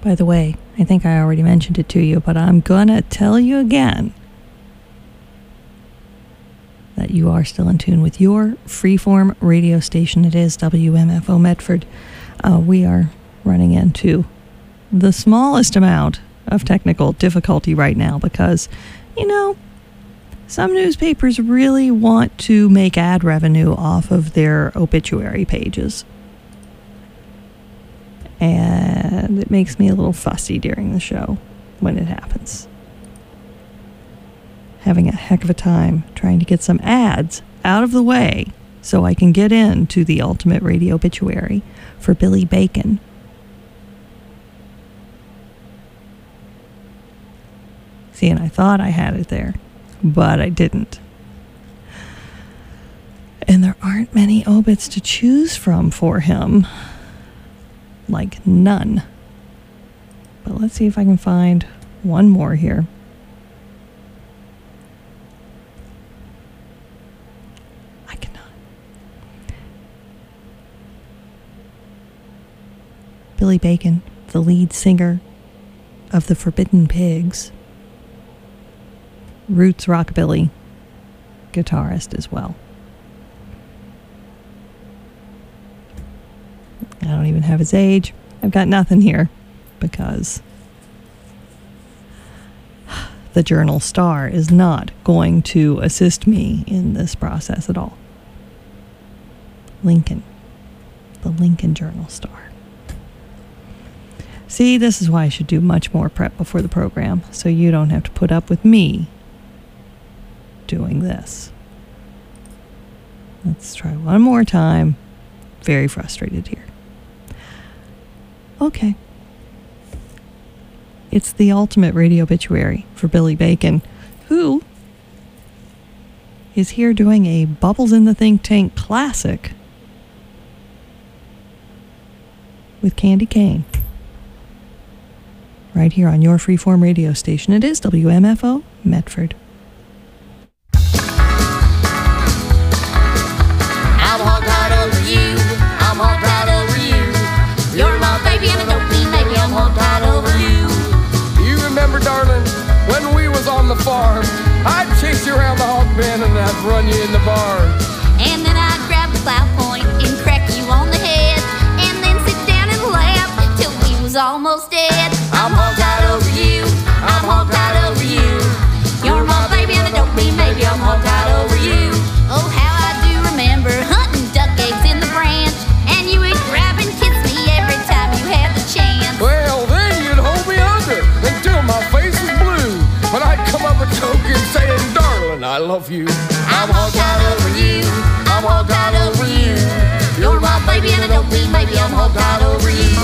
By the way, I think I already mentioned it to you, but I'm gonna tell you again that you are still in tune with your freeform radio station. It is WMFO Medford. We are running into the smallest amount of technical difficulty right now because, some newspapers really want to make ad revenue off of their obituary pages. And it makes me a little fussy during the show when it happens. Having a heck of a time trying to get some ads out of the way so I can get into the ultimate radio obituary for Billy Bacon. See, and I thought I had it there, but I didn't. And there aren't many obits to choose from for him. Like none. But let's see if I can find one more here. I cannot. Billy Bacon, the lead singer of the Forbidden Pigs. Roots rockabilly guitarist as well. I don't even have his age. I've got nothing here because the Journal Star is not going to assist me in this process at all. Lincoln. The Lincoln Journal Star. See, this is why I should do much more prep before the program, so you don't have to put up with me doing this. Let's try one more time. Very frustrated here. Okay. It's the ultimate radio obituary for Billy Bacon, who is here doing a Bubbles in the Think Tank classic with Candy Kane. Right here on your freeform radio station. It is WMFO Medford. I'm hog tied over you. I'm hog tied over you. You're my baby and I don't mean maybe I'm hog tied over you. You remember, darling, when we was on the farm, I'd chase you around the hog pen and I'd run you in the barn. And then I'd grab the plow point and crack you on the head, and then sit down and laugh till we was almost dead. I'm hog tied over you. I'm hog tied over you. You're my baby and I don't mean maybe I'm hog tied over you. Oh, how I do remember hunting duck eggs in the branch, and you would grab and kiss me every time you had the chance. Well, then you'd hold me under until my face was blue, when I'd come up a token saying, darling, I love you. I'm hog tied over you. I'm hog tied over you. You're my baby and I don't mean maybe I'm hog tied over you.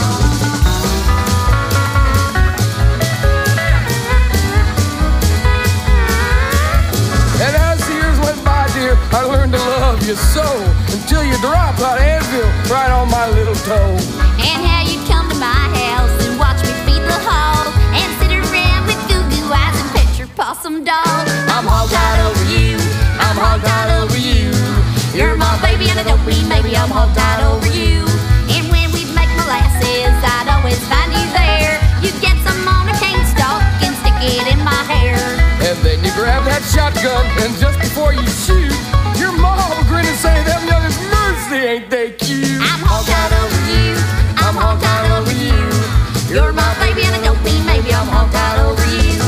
And as the years went by, dear, I learned to love you so, until you dropped that anvil right on my little toe. And how you'd come to my house and watch me feed the hog, and sit around with goo-goo eyes and pet your possum dog. I'm hog tied over you. I'm hog tied over you. You're my baby and I don't mean maybe I'm hog tied over you. And when we'd make molasses, I'd always find you there. You'd get some on a cane stalk and stick it in my hair. And then you grab that shotgun, and just before you shoot, your mom will grin and say, them youngers mercy, ain't they cute? I'm hog tied over you. I'm hog tied over you. You're my baby and I don't mean maybe I'm hog tied over you.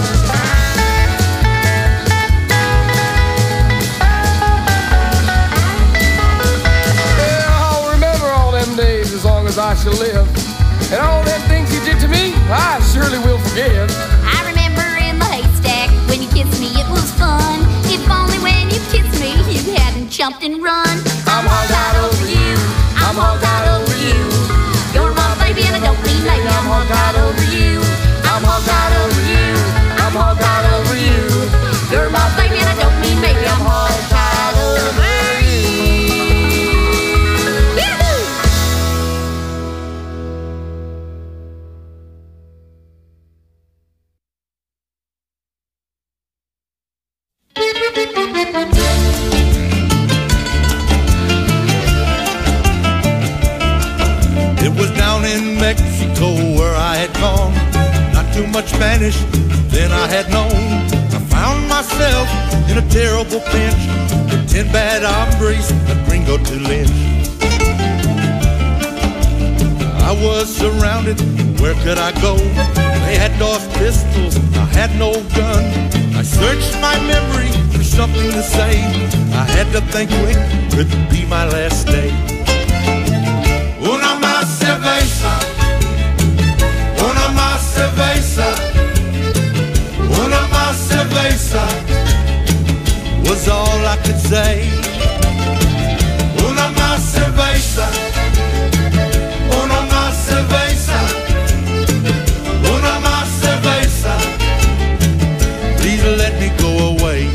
Yeah, I'll remember all them days as long as I shall live. And all them things you did to me, I surely will forgive. I remember in the haystack when you kissed me, it was fun. If only when you kissed me, you hadn't jumped and run. I'm hog tied over you. I'm hog tied over you. You're my baby and I don't mean maybe I'm hog tied over you. I'm hog tied over you. I'm hog tied over you. You're my baby and I don't mean maybe I'm hog tied over you. It was down in Mexico where I had gone too much Spanish than I had known. I found myself in a terrible pinch with 10 bad hombres, a gringo to lynch. I was surrounded, where could I go? They had Dos pistols, I had no gun. I searched my memory for something to say. I had to think quick, could be my last day. Una más cerveza, una más cerveza, una más cerveza was all I could say. Una más cerveza, una más cerveza, una más cerveza. Please let me go away.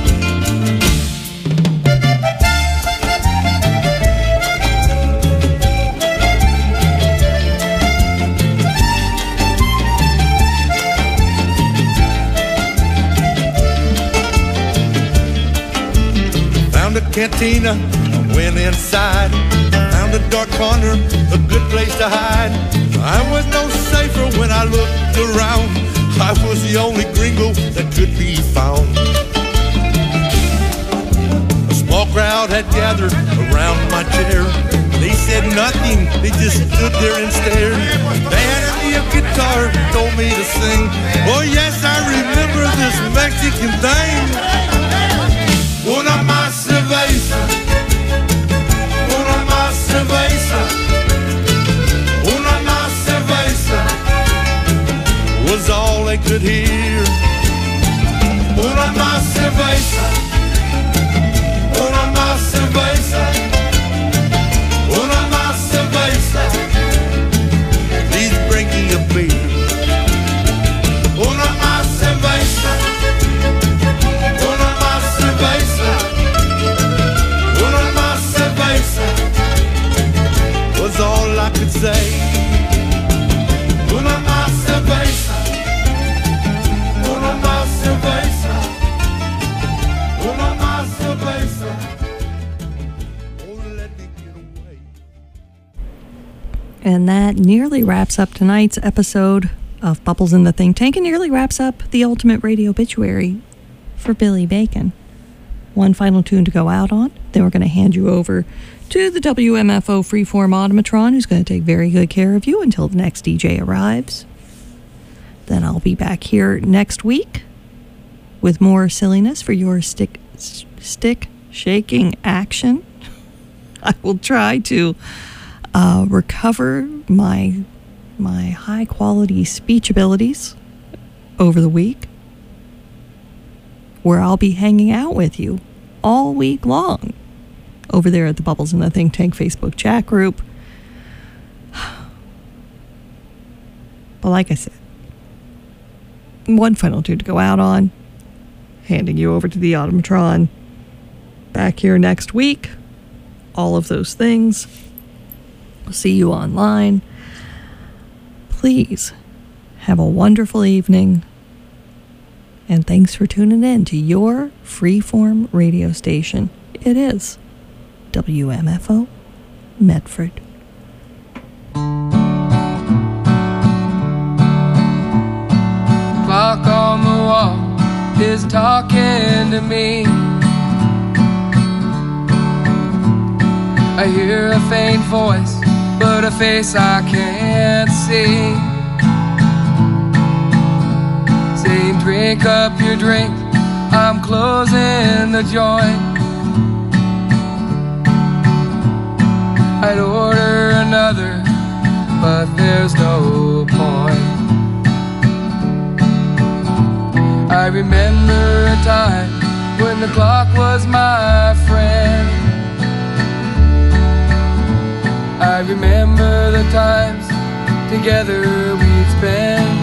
Found a cantina, I went inside. Found a dark corner, a good place to hide. I was no safer when I looked around. I was the only gringo that could be found. A small crowd had gathered around my chair. They said nothing, they just stood there and stared. They handed me a guitar, told me to sing. Oh yes, I remember this Mexican thing. Una más cerveza, una más cerveza, una más cerveza was all they could hear. Una más cerveza, una más cerveza, una más cerveza. Please bring me a beer. Una más cerveza, una más cerveza, una más cerveza was all I could say. Una más cerveza, una más cerveza, una más cerveza. Oh, let me get away. And that nearly wraps up tonight's episode of Bubbles in the Think Tank, and nearly wraps up the ultimate radio obituary for Billy Bacon. One final tune to go out on, then we're going to hand you over to the WMFO Freeform Automatron, who's going to take very good care of you until the next DJ arrives. Then I'll be back here next week with more silliness for your stick shaking action. I will try to recover my high quality speech abilities over the week, where I'll be hanging out with you all week long over there at the Bubbles in the Think Tank Facebook chat group. But like I said, one final tune to go out on, handing you over to the Automatron. Back here next week, all of those things. We'll see you online. Please have a wonderful evening. And thanks for tuning in to your freeform radio station. It is WMFO Medford. Clock on the wall is talking to me. I hear a faint voice, but a face I can't see. Saying, drink up your drink, I'm closing the joint. I'd order another, but there's no point. I remember a time when the clock was my friend. I remember the times together we'd spend,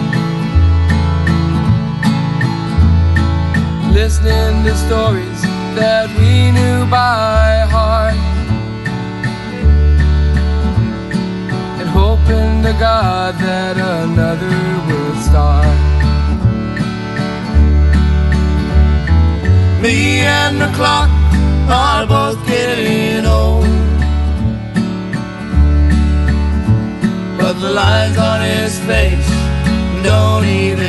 listening to stories that we knew by heart, and hoping to God that another would start. Me and the clock are both getting old, but the lines on his face don't even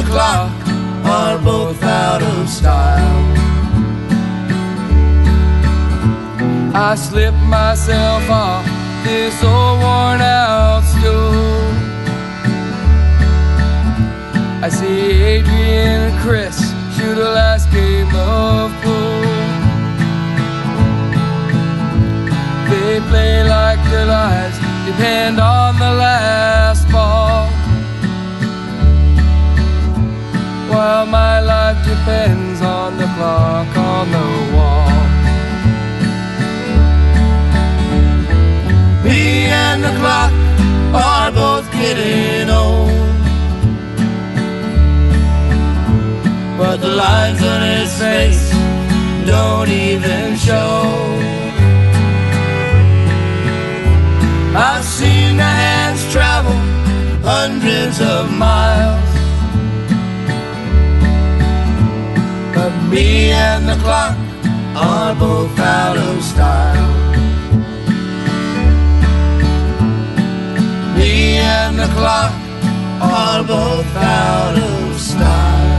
clock are both out of style. I slip myself off this old worn out stool. I see Adrian and Chris shoot the last game of pool. They play like their lives depend on the last ball, while my life depends on the clock on the wall. Me and the clock are both getting old, but the lines on his face don't even show. I've seen the hands travel hundreds of miles, but me and the clock are both out of style. Me and the clock are both out of style.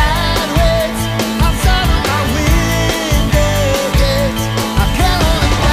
Outside of my window gates, I count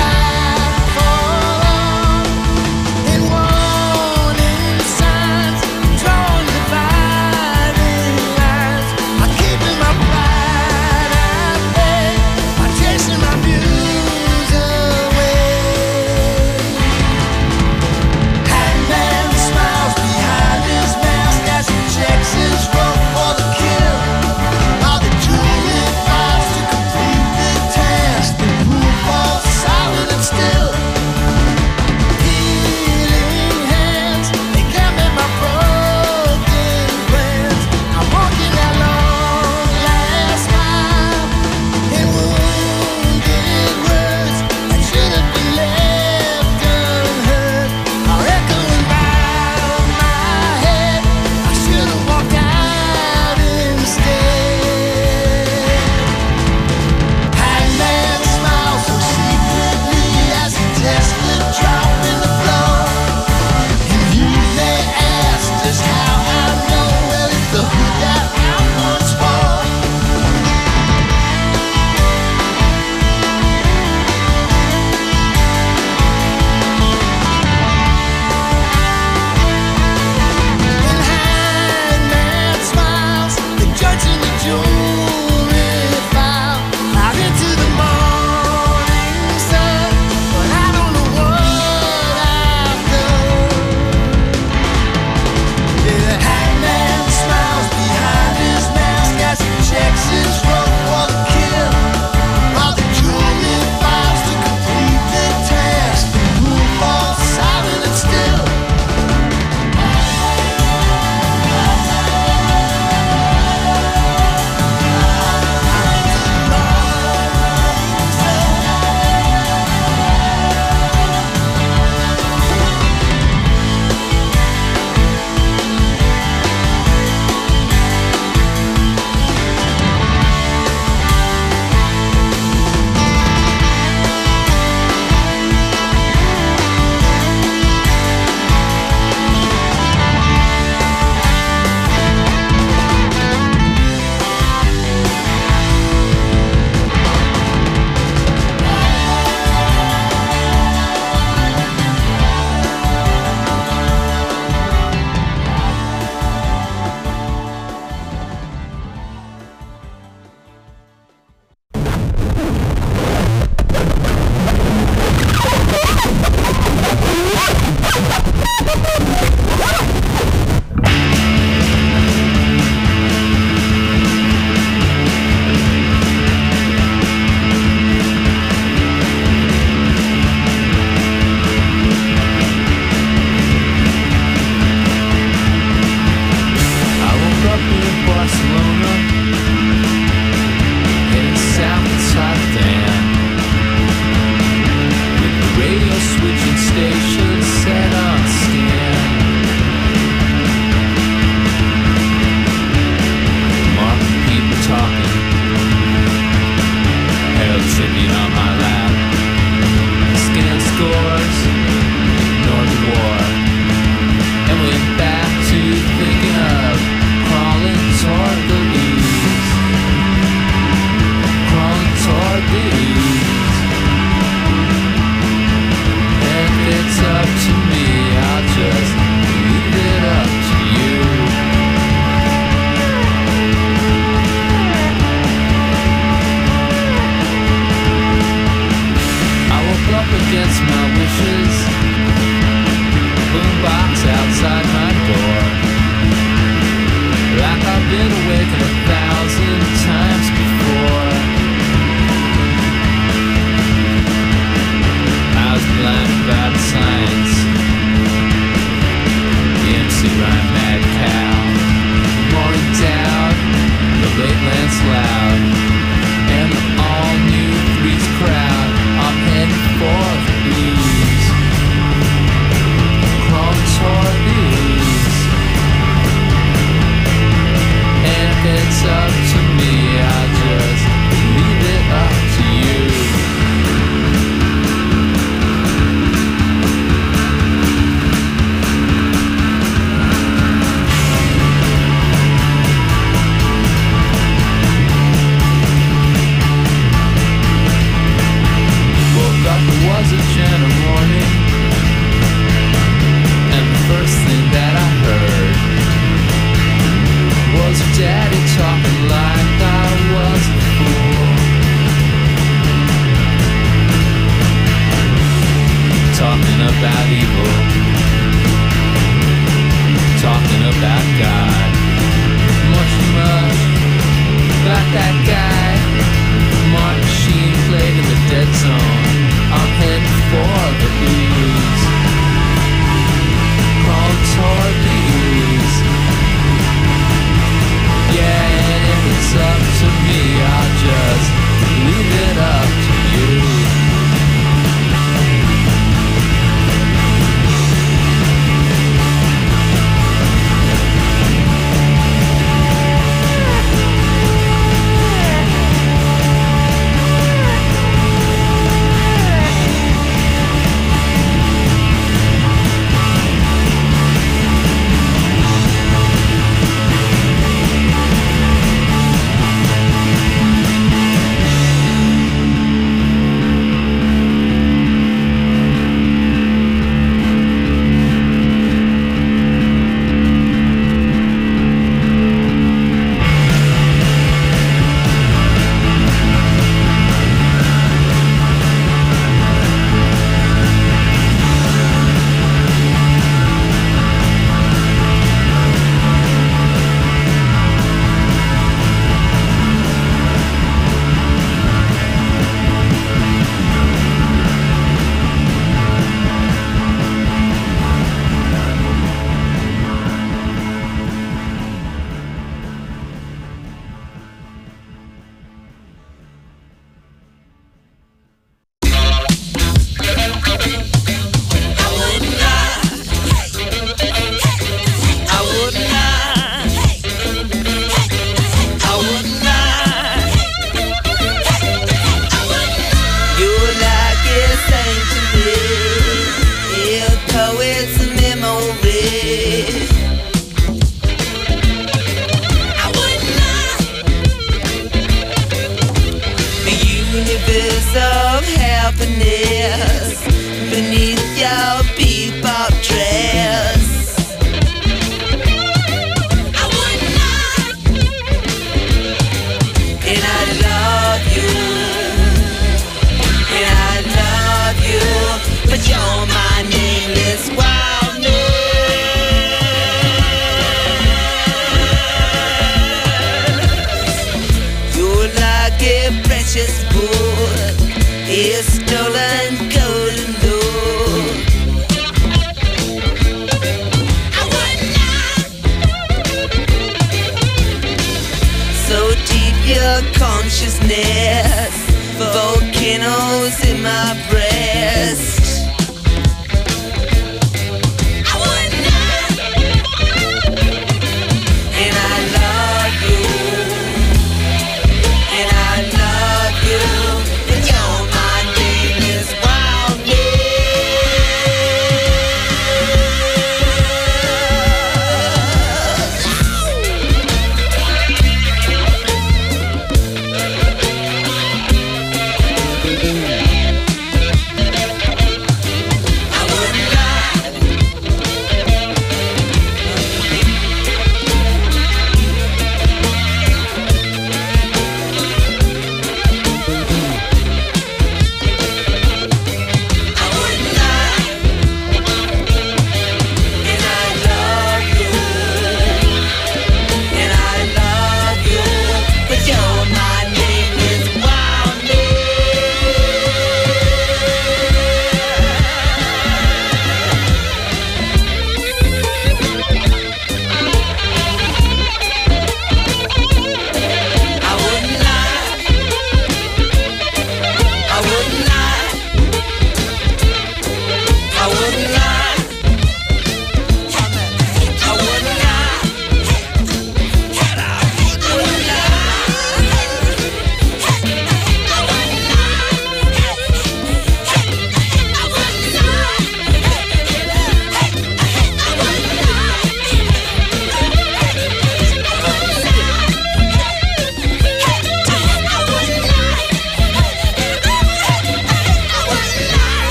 people talking about God. Much about that guy. Martin Sheen played in the dead zone. I'm heading for the ooze. Crawling toward the ooze. Yeah, and if it's up to me, I'll just leave it up to you. Of happiness beneath your bebop dress. I would not, and I love you, and I love you, but you're my nameless wife.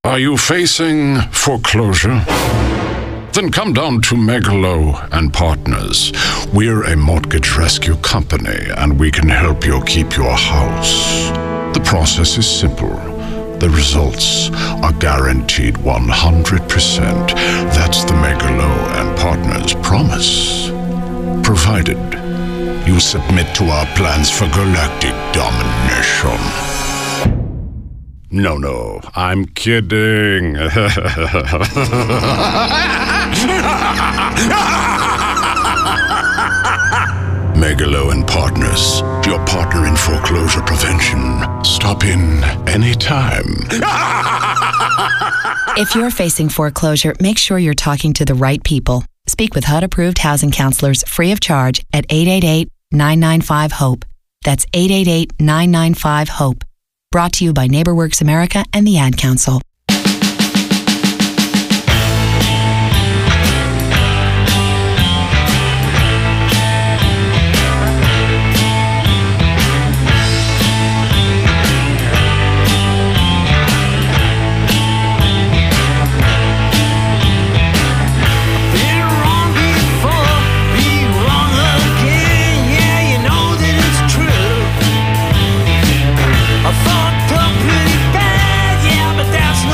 Are you facing foreclosure? Then come down to Megalo and Partners. We're a mortgage rescue company, and we can help you keep your house. The process is simple. The results are guaranteed 100%. That's the Megalo and Partners promise. Provided you submit to our plans for galactic domination. No, I'm kidding. Megalo and Partners, your partner in foreclosure prevention. Stop in anytime. If you're facing foreclosure, make sure you're talking to the right people. Speak with HUD-approved housing counselors free of charge at 888-995-HOPE. That's 888-995-HOPE. Brought to you by NeighborWorks America and the Ad Council. I fucked up pretty bad, yeah, but that's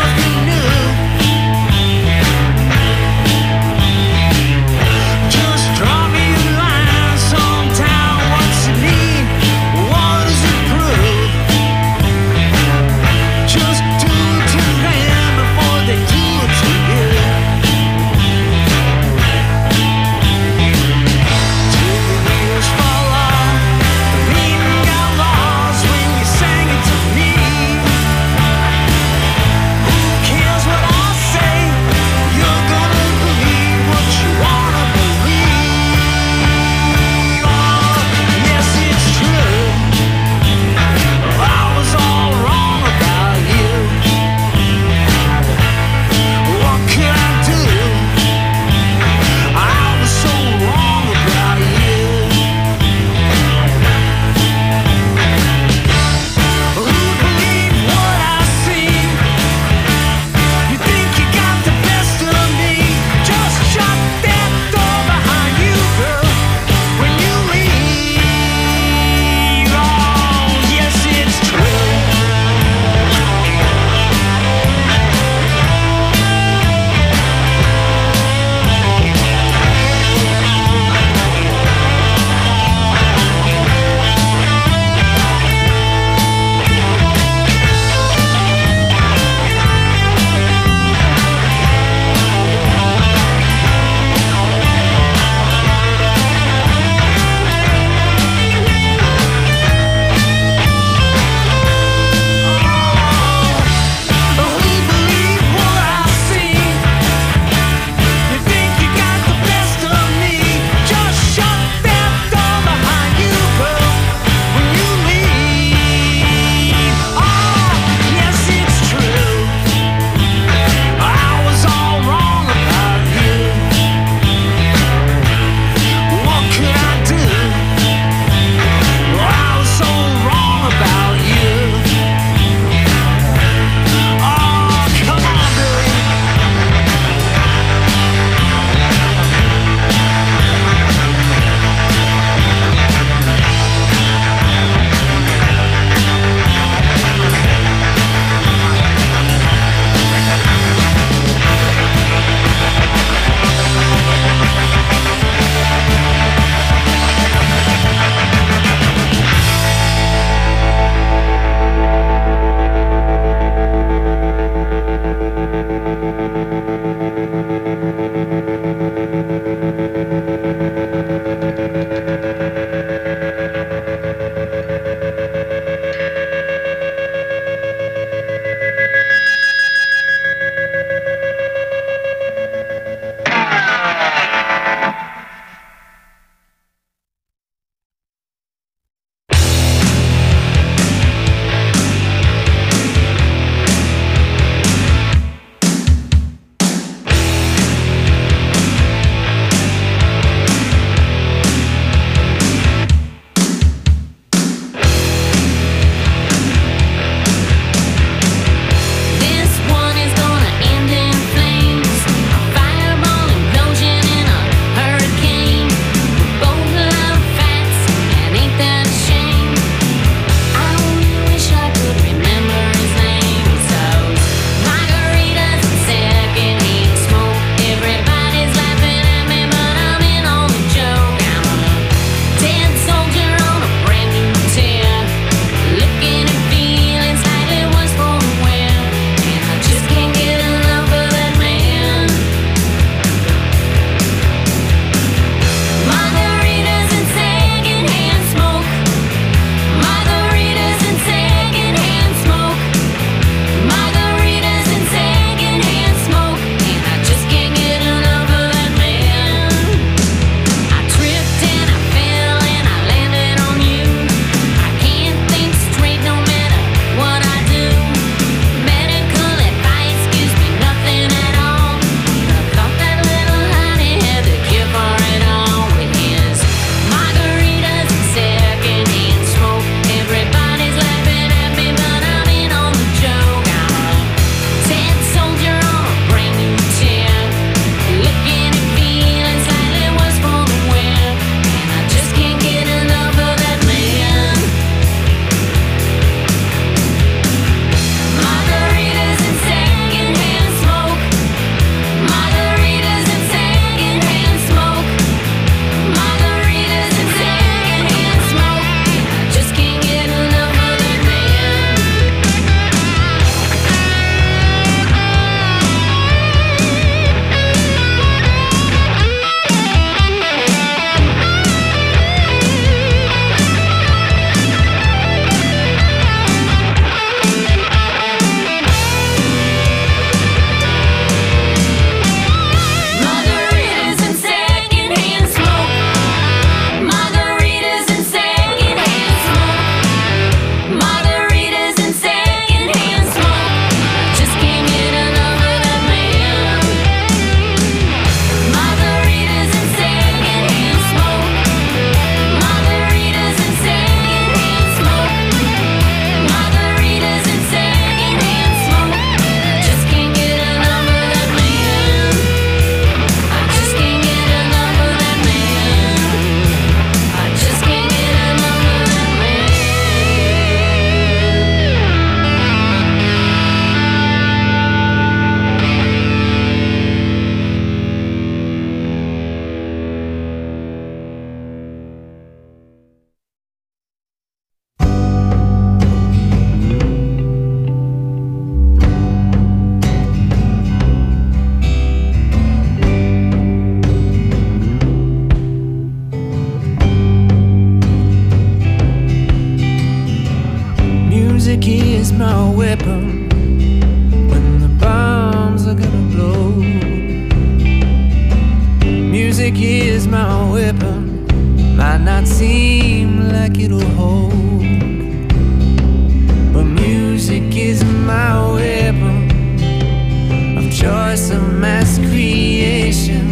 Music is my weapon, might not seem like it'll hold, but music is my weapon of choice, of mass creation,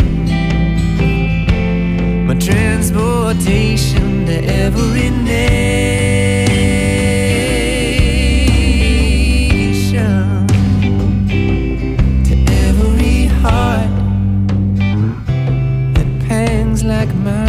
my transportation to every nation, to every heart that pangs like mine.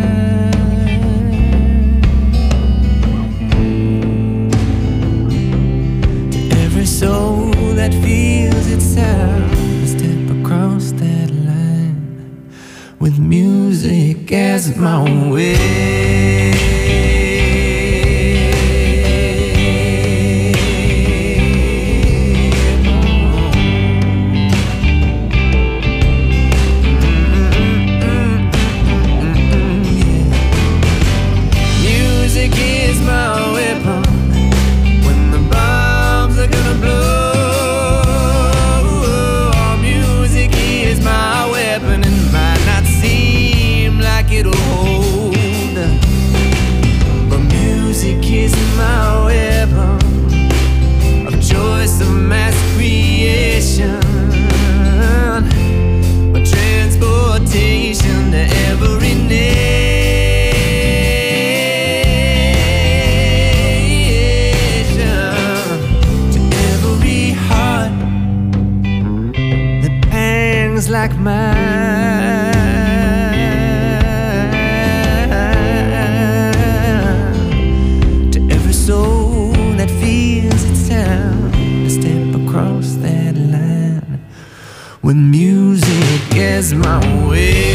Soul that feels its sound, step across that line with music as my way. Music is my weapon when the bombs are gonna blow. Music is my weapon and might not seem like it'll hold, but music is my weapon of choice, of mass creation, my transportation to every nation. Like mine, to every soul that feels its sound, to step across that line with music as my way.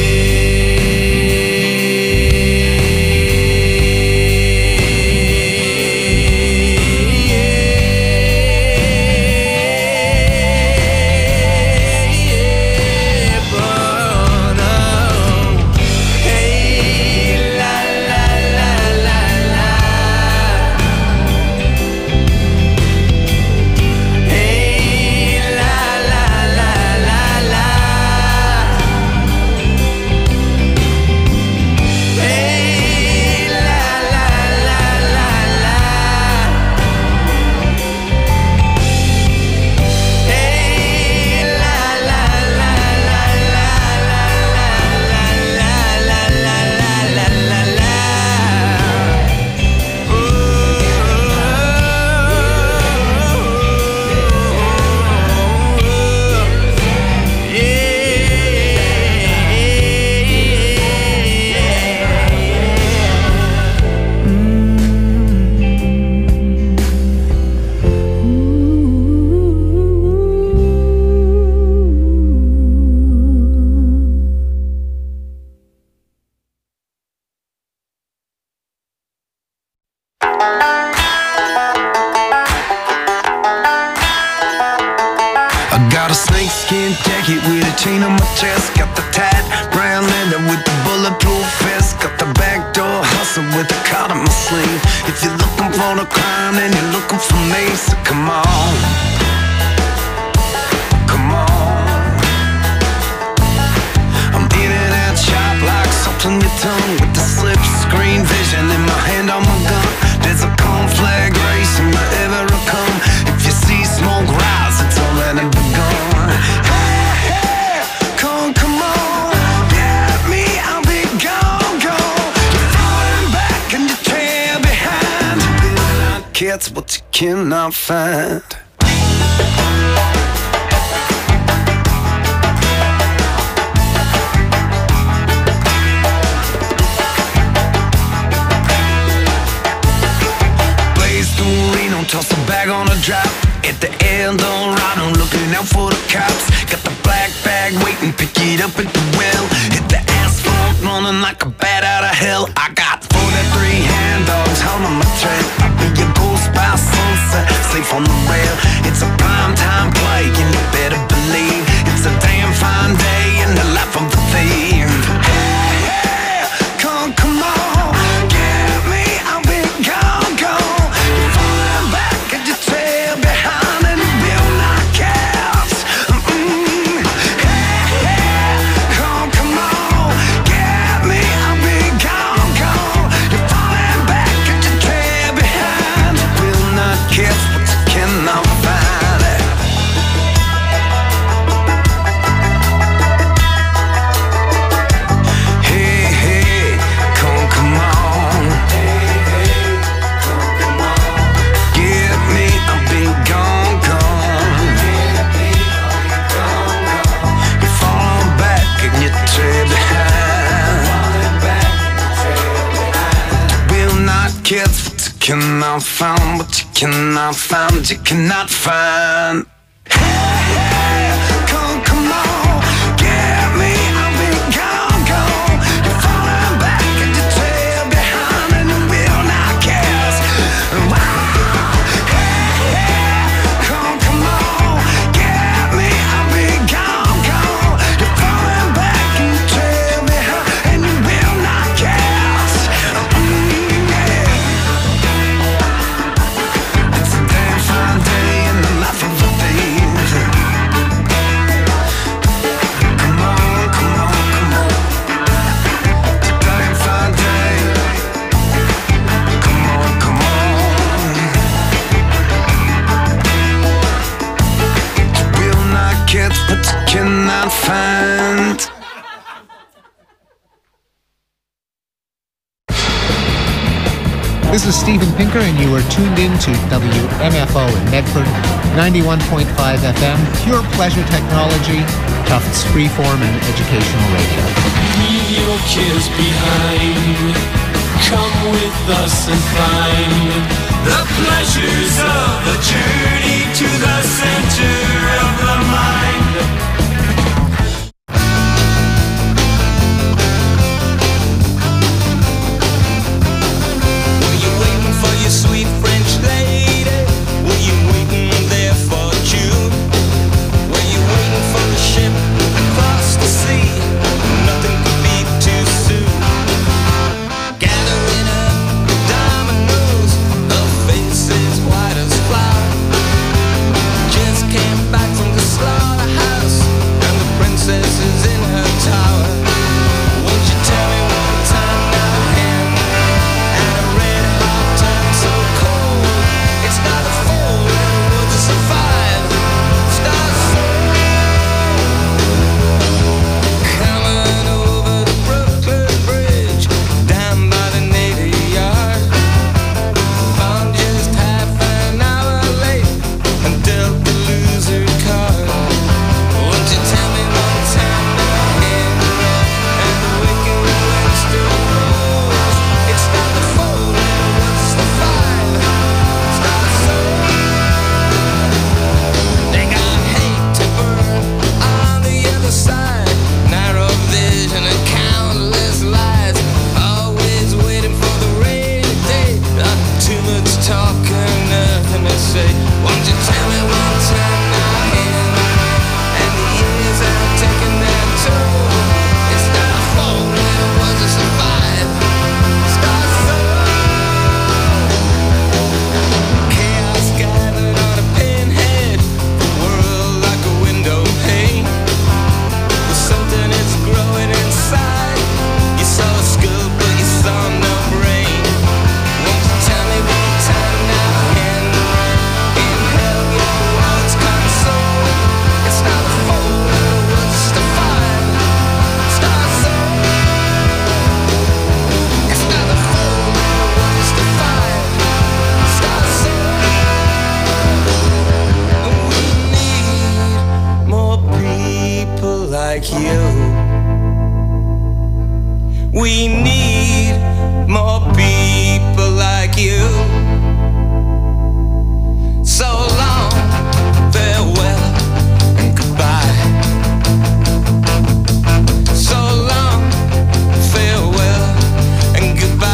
It's what you cannot find. Blaze through Reno, toss a bag on a drop. At the Eldorado, looking out for the cops. Got the black bag waiting, pick it up at the well. Hit the asphalt, running like a bat out of hell. I got 43 hand dogs on my trail. I'll be your ghost by sunset, safe on the rail. It's a prime time play, and you better believe it's a damn fine day in the life of the thief. Hey, hey, come on, get me, I'll be gone. You're falling back at your trail behind, and it will knock out. Hey, hey, come on, cannot find, what you cannot find, you cannot find. Hey, come on, get me, I'll be gone. You're falling back at the trail behind, and you will not guess. Wow, hey, come on, get me, I'll be gone. You're falling back at the trail behind, and you will not guess. Yeah. It's a damn fine day in the life of a thief. Come on, come on, come on. It's a damn fine day. Come on, come on. You will not get what you cannot find. This is Steven Pinker, and you are tuned in to WMFO in Medford, 91.5 FM, pure pleasure technology, Tufts freeform and educational radio. Leave your kids behind. Come with us and find the pleasures of a journey to the center of the mind. Were you waiting for your sweet French lady? Were you waiting there for June? Were you waiting for the ship across the sea? Nothing could be too soon. Gathering up the dominoes, her faces white as flour. Just came back from the slaughterhouse, and the princess is in her tower. Won't you tell me one time now, Henry? And a red hot time so cold, it's not a fold in the world to survive. Stars coming over the Brooklyn Bridge, down by the Navy Yard. Found just half an hour late and dealt the loser card. Won't you tell me one time now, Henry? And the wicked wind still blows. It's not the fold and it was the five. Stars they got hate to burn on the other side. Narrow vision and countless lies. Always waiting for the rainy day. Too much talk and nothing to say. Won't you tell me one time now, Henry? And the years have taken their toll. It's not a fold and it was a survive. Stars chaos gathered on a pinhead. The world like a window pane. With something that's growing inside. You saw a skull but you saw no brain. Won't you tell me one time now, Henry? Inhale your words console. It's not a fold and it was just a five. Stars it's not a fold and it was just a five. Stars we need more people like you. We need more people like you. So long, farewell, and goodbye. So long, farewell, and goodbye.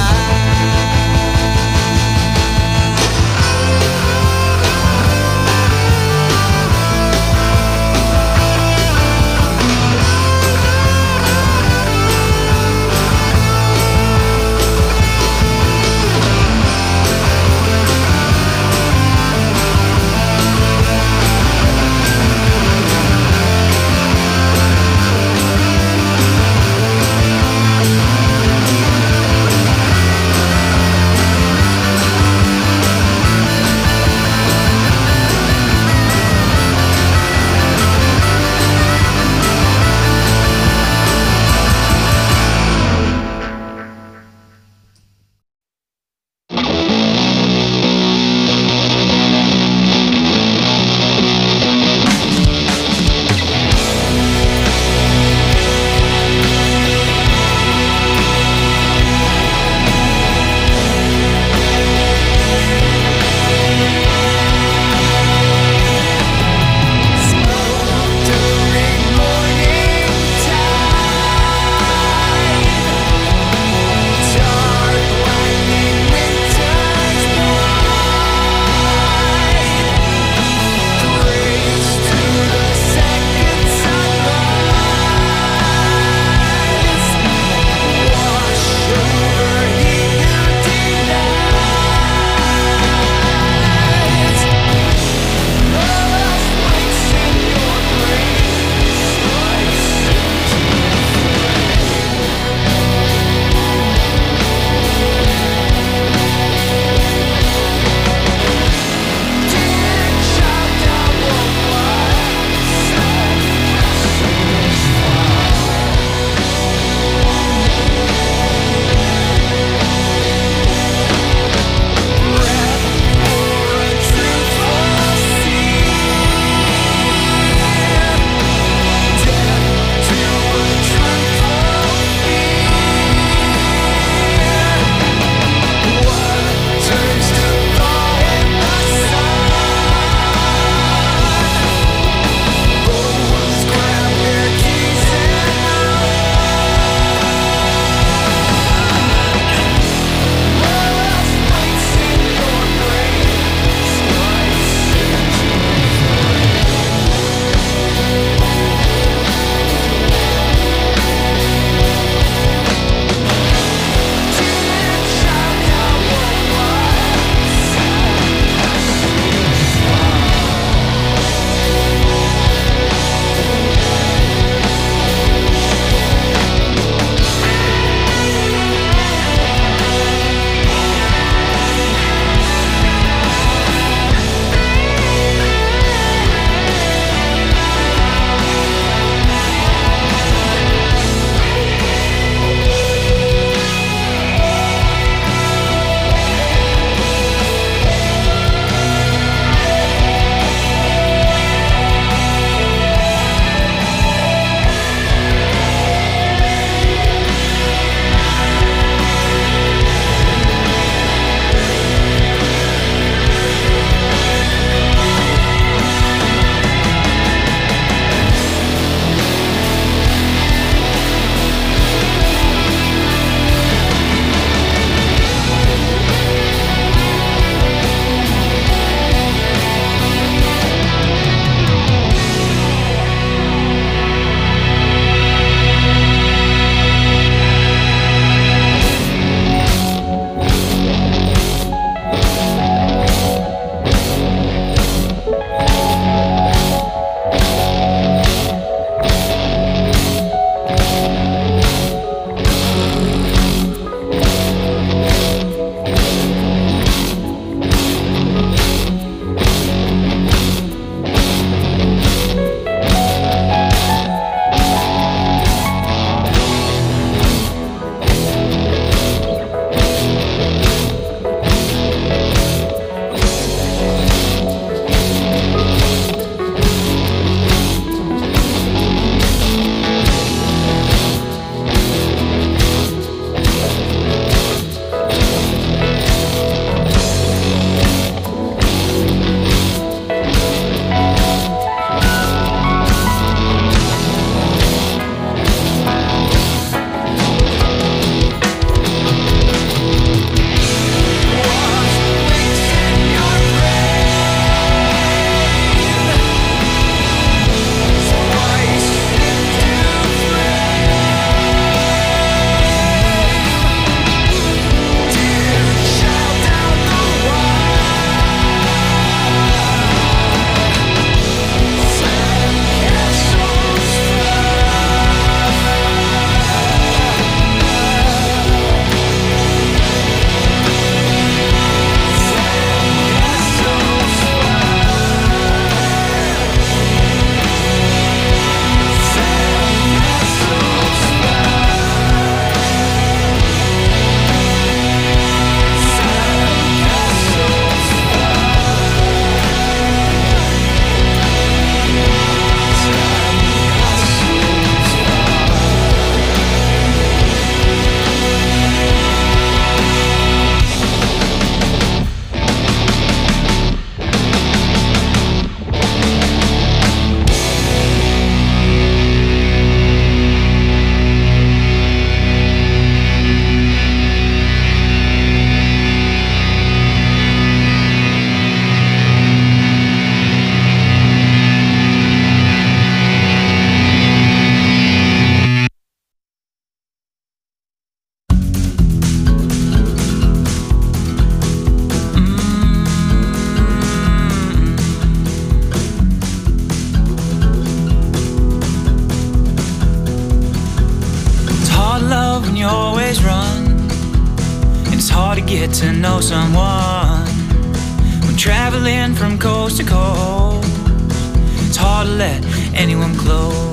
love when you always run, and it's hard to get to know someone when traveling from coast to coast. It's hard to let anyone close.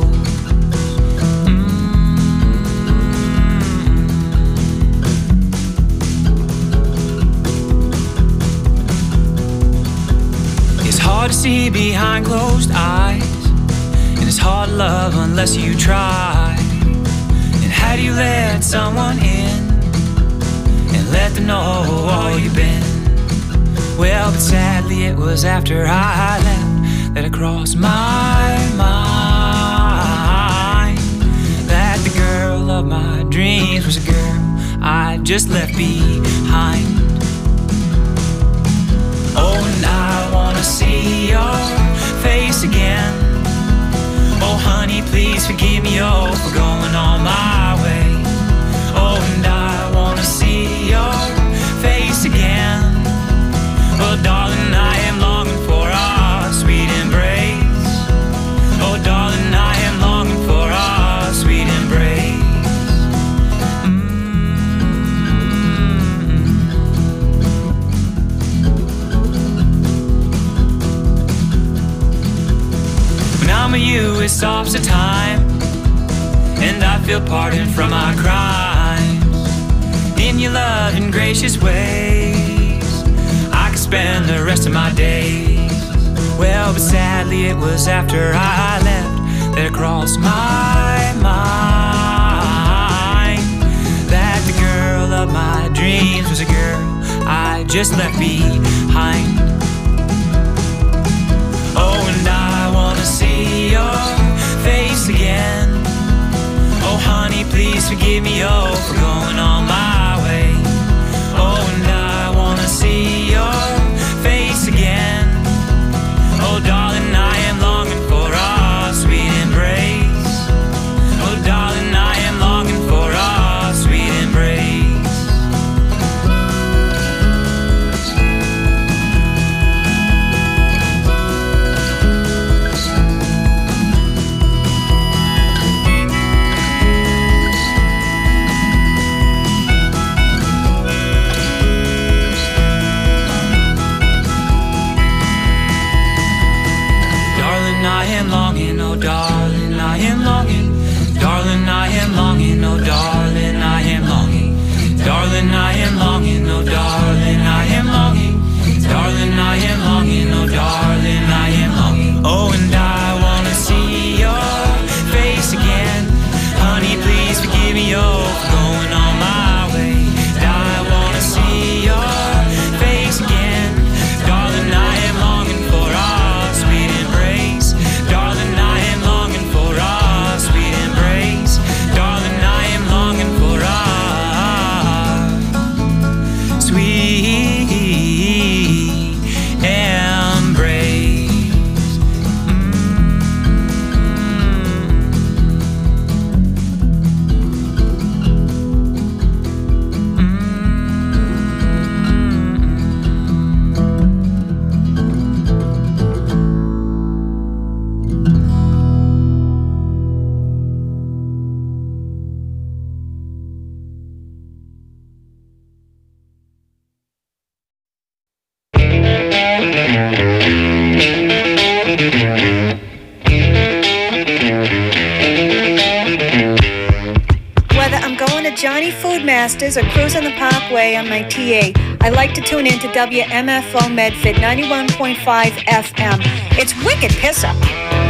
It's hard to see behind closed eyes, and it's hard to love unless you try. And how do you let someone in and let them know all you've been? Well, but sadly it was after I left that it crossed my mind that the girl of my dreams was a girl I just left behind. Oh, and I wanna see your face again. Oh, honey, please forgive me, oh, for going on my way. Oh, and I wanna see your face again. Oh, darling, I am longing for our sweet embrace. Oh, darling, I am longing for our sweet embrace. When I'm with you, it stops the time, and I feel pardoned from my crimes. In your loving, gracious ways, I could spend the rest of my days. Well, but sadly it was after I left that it crossed my mind that the girl of my dreams was a girl I just left behind. Oh, and I wanna see your face again. Oh, honey, please forgive me, oh, for going on my way. Oh, and I wanna see your face again. Oh, darling, I am longing for our sweet embrace. Oh, darling, I am longing for our sweet embrace. I am longing, oh darling, I am longing. Darling, I am longing, oh darling, I am longing. Darling, I am longing, oh darling, I am longing. Darling, I am longing, oh darling, I am longing. Oh, and I wanna see your face again. Honey, please forgive me, oh, for going on my way. I wanna see your face again. Darling, I am longing for our sweet embrace. Darling, I am longing for our sweet embrace. Darling, I am longing for our sweet embrace. Whether I'm going to Johnny Food Masters or cruising the Parkway on my TA, I like to tune in to WMFO Medford 91.5 FM. It's wicked piss up.